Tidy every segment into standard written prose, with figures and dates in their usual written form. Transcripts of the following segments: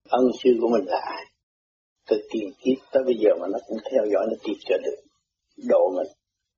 ân sư của mình là ai. Từ tiền kiếp tới bây giờ mà nó cũng theo dõi, nó tìm cho được độ mình.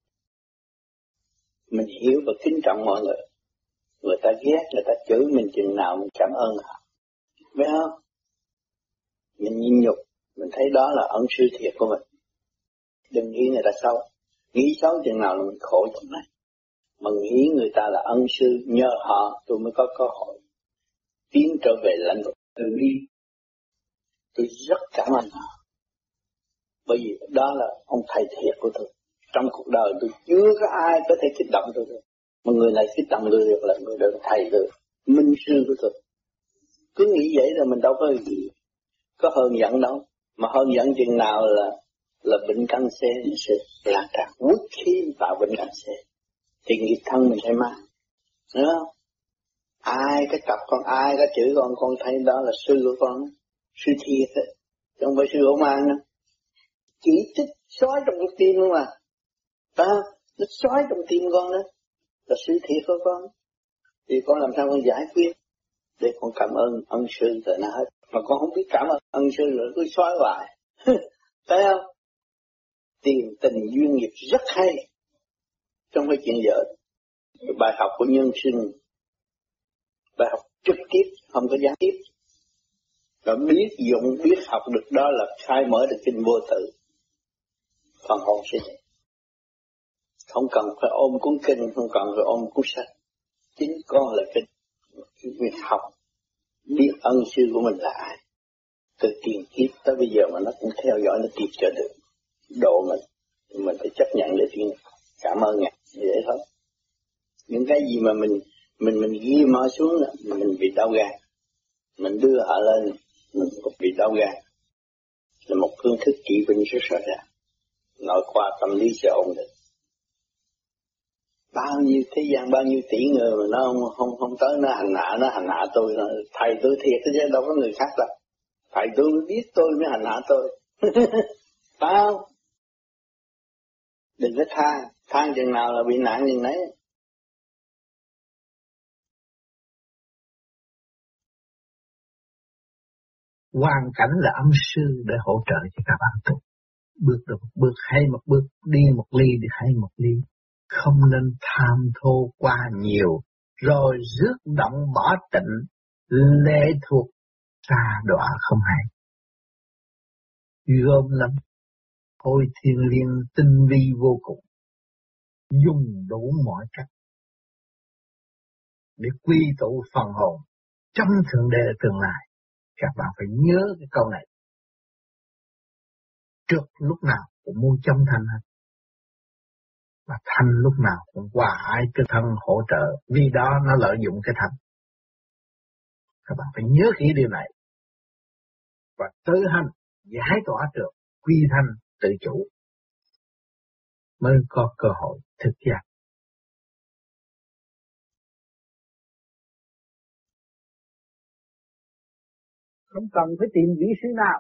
Mình hiểu và kính trọng mọi người. Người ta ghét, người ta chửi mình chừng nào mình cảm ơn họ. Biết không? Mình nhịn nhục, mình thấy đó là ân sư thiệt của mình. Đừng nghĩ người ta xấu. Nghĩ xấu chừng nào là mình khổ chừng này. Mà nghĩ người ta là ân sư, nhờ họ tôi mới có cơ hội tiến trở về lãnh vực từ bi. Tôi rất cảm ơn họ. Bởi vì đó là ông thầy thiệt của tôi. Trong cuộc đời tôi chưa có ai có thể kích động tôi được. Mà người này kích động tôi được là người đó là thầy tôi, minh sư của tôi. Cứ nghĩ vậy rồi mình đâu có hơn giận đâu. Mà hơn giận chừng nào là bệnh canxi sẽ lan tràn. Quất khí vào bệnh canxi thì nghiệp thân mình sẽ mang. Đúng không? Ai cái cặp con, ai cái chữ con thấy đó là sư của con, sư thiệt ấy. Chứ không phải sư hổ mang đâu. Chỉ trích xói trong cái tim luôn mà. Nó xói trong tim con đó. Là sư thiệt của con. Thì con làm sao con giải quyết. Để con cảm ơn ân sư rồi nó hết. Mà con không biết cảm ơn ân sư rồi cứ xói hoài. Thấy không? Tìm tình duyên nghiệp rất hay. Trong cái chuyện vợ. Bài học của nhân sinh. Bài học trực tiếp, không có gián tiếp. Và biết dụng, biết học được đó là khai mở được kinh vô tự. Phần hồn sẽ vậy. Không cần phải ôm cuốn kinh, không cần phải ôm cuốn sách. Chính con là kinh. Việc học, biết ân sư của mình là ai. Từ tiền kiếp tới bây giờ mà nó cũng theo dõi, nó tìm cho được độ mình. Thì mình phải chấp nhận để tiến. Cảm ơn Ngài, vậy thôi. Những cái gì mà mình ghi mơ xuống là mình bị đau gan. Mình đưa họ lên, mình cũng bị đau gan. Là một phương thức trị bệnh rất rõ ràng. Nội khoa tâm lý sẽ ổn định. Bao nhiêu thế gian, bao nhiêu tỷ người mà nó không tới, nó hành hạ tôi. Thầy tôi thiệt chứ đâu có người khác đâu. Thầy tôi mới biết tôi mới hành hạ tôi. Phải không? Đừng có than chừng nào là bị nạn chừng nấy. Hoàn cảnh là ân sư để hỗ trợ cho các bạn tu. Bước được một bước, hay một bước, đi một ly thì hay một ly. Không nên tham thô quá nhiều, rồi rước động bỏ tịnh, lệ thuộc xa đọa không hay. Gom lắm, ôi thiên liêng tinh vi vô cùng, dùng đủ mọi cách để quy tụ phần hồn trong thượng đế tương lai. Các bạn phải nhớ cái câu này. Trước lúc nào cũng muốn chống thanh hết. Và thanh lúc nào cũng hòa ái cái thân hỗ trợ. Vì đó nó lợi dụng cái thanh. Các bạn phải nhớ kỹ điều này. Và tự hành giải tỏa được quy thanh tự chủ. Mới có cơ hội thực giác. Không cần phải tìm vị sư nào.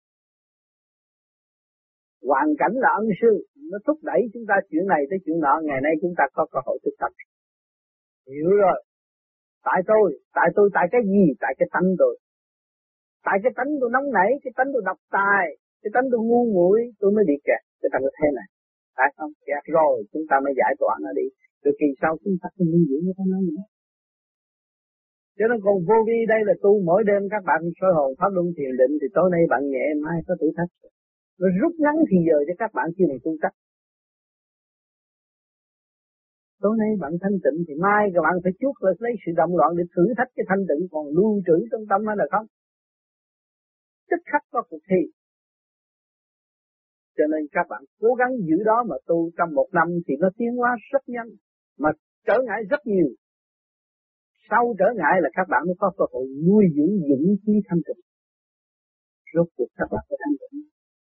Hoàn cảnh là ân sư, nó thúc đẩy chúng ta chuyện này tới chuyện nọ. Ngày nay chúng ta có cơ hội thực tập. Hiểu rồi. Tại cái gì? Tại cái tánh tôi. Tại cái tánh tôi nóng nảy, cái tánh tôi độc tài, cái tánh tôi ngu muội, tôi mới bị kẹt cái trong cái thế này. Phải không? Kẹt rồi chúng ta mới giải tỏa nó đi. Từ kỳ sau chúng ta không lưu giữ như thế nữa. Cho nên còn vô vi đây là tu mỗi đêm các bạn soi hồn pháp luân thiền định thì tối nay bạn nhẹ, mai có thử thách. Nó rút ngắn thì giờ cho các bạn khi này tu chắc. Tối nay bạn thanh tịnh thì mai các bạn phải chuốt lấy sự động loạn để thử thách cái thanh tịnh còn lưu trữ trong tâm hay là không. Tức khắc có cuộc thi. Cho nên các bạn cố gắng giữ đó mà tu trong một năm thì nó tiến hóa rất nhanh. Mà trở ngại rất nhiều. Sau trở ngại là các bạn mới có cơ hội nuôi dưỡng dũng khí thanh tịnh. Rốt cuộc các bạn phải thanh tịnh.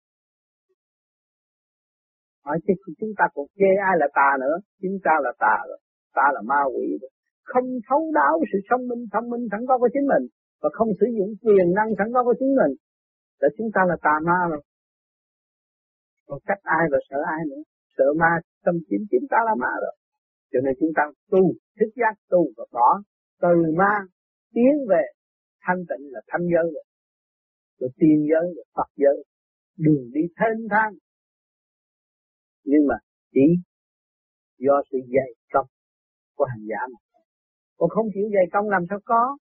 Hỏi chứ chúng ta còn chê ai là tà nữa. Chúng ta là tà rồi. Ta là ma quỷ rồi. Không thấu đáo sự thông minh sẵn có của chính mình. Và không sử dụng quyền năng sẵn có của chính mình. Là chúng ta là tà ma rồi. Còn cách ai và sợ ai nữa. Sợ ma xâm chiếm chúng ta là ma rồi. Cho nên chúng ta tu, thức giác tu và bỏ. Từ ma tiến về thanh tịnh là thanh giới rồi. rồi tiên giới, rồi Phật giới, đường đi thênh thang. Nhưng mà chỉ do sự dày công của hành giả mà. Còn không chịu dày công làm sao có?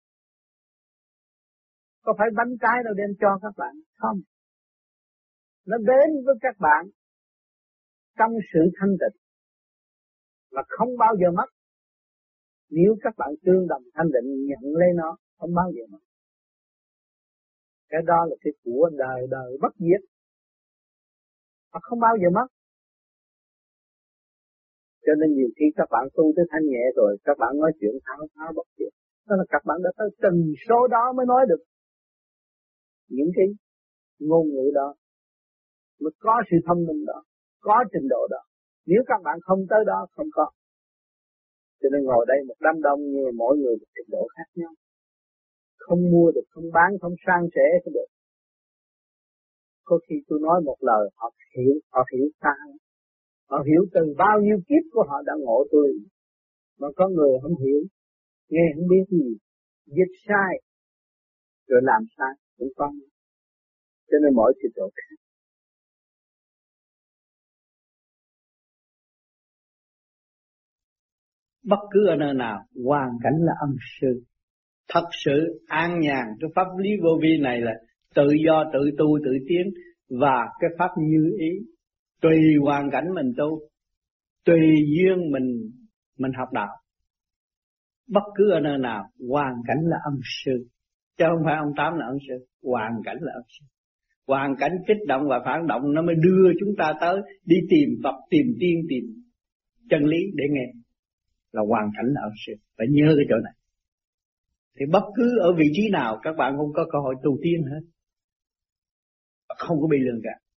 Có phải bánh trái đâu đem cho các bạn? Không. Nó đến với các bạn trong sự thanh tịnh mà không bao giờ mất. Nếu các bạn tương đồng thanh định nhận lấy nó, không bao giờ mất. Cái đó là cái của đời đời bất diệt, mà không bao giờ mất. Cho nên nhiều khi các bạn tu tới thanh nhẹ rồi, các bạn nói chuyện thao bất diệt. Đó là các bạn đã tới từng số đó mới nói được những cái ngôn ngữ đó, mới có sự thông minh đó, có trình độ đó. Nếu các bạn không tới đó, không có. Cho nên ngồi đây một đám đông như mỗi người một trình độ khác nhau. Không mua được, không bán, không sang sẻ không được. Có khi tôi nói một lời họ hiểu sai. Họ hiểu từ bao nhiêu kiếp của họ đã ngộ tôi. Mà có người không hiểu, nghe không biết gì, dịch sai, rồi làm sai cũng có. Cho nên mỗi trình độ khác. Bất cứ ở nơi nào, hoàn cảnh là âm sư. Thật sự an nhàn, cái pháp lý vô vi này là tự do, tự tu, tự tiến. Và cái pháp như ý, tùy hoàn cảnh mình tu, tùy duyên mình học đạo. Bất cứ ở nơi nào, hoàn cảnh là âm sư. Chứ không phải ông Tám là âm sư, hoàn cảnh là âm sư. Hoàn cảnh kích động và phản động nó mới đưa chúng ta tới đi tìm Phật, tìm tiên, tìm chân lý để nghe. Là hoàn cảnh là âm sư. Phải nhớ cái chỗ này. Thì bất cứ ở vị trí nào các bạn cũng có cơ hội tu tiên hết. Không có bị lường gạt.